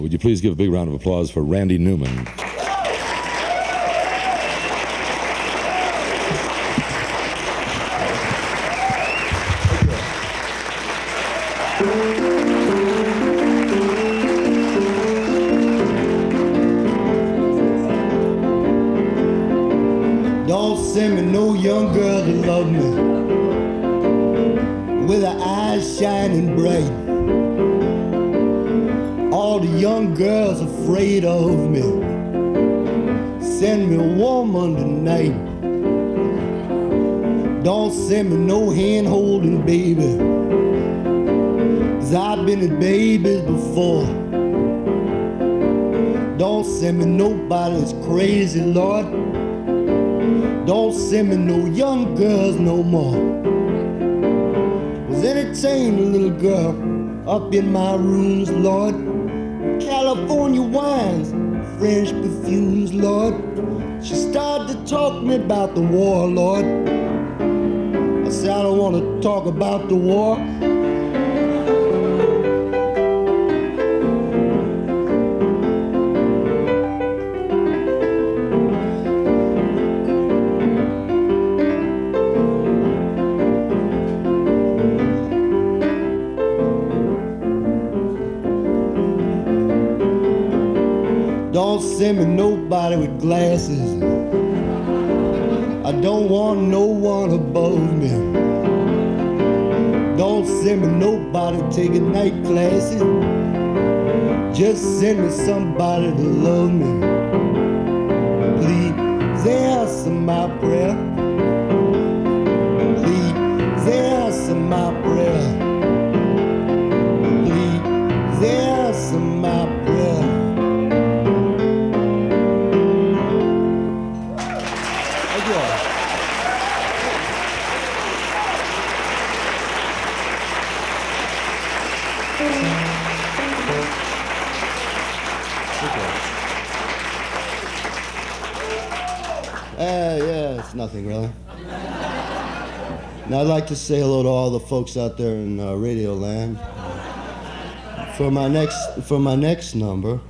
Would you please give a big round of applause for Randy Newman? Don't send me no young girl to love me with her eyes shining bright. All the young girls afraid of me. Send me a woman tonight. Don't send me no hand-holding baby, 'cause I've been with babies before. Don't send me nobody that's crazy, Lord. Don't send me no young girls no more. Was entertain a little girl up in my rooms, Lord. California wines, French perfumes, Lord. She started to talk to me about the war, Lord. I said, I don't want to talk about the war. Don't send me nobody with glasses. I don't want no one above me. Don't send me nobody taking night classes. Just send me somebody to love me. Please answer my prayer. Please answer my prayer. Please answer my prayer. Yeah, it's nothing really. Now I'd like to say hello to all the folks out there in Radio Land. For my next number,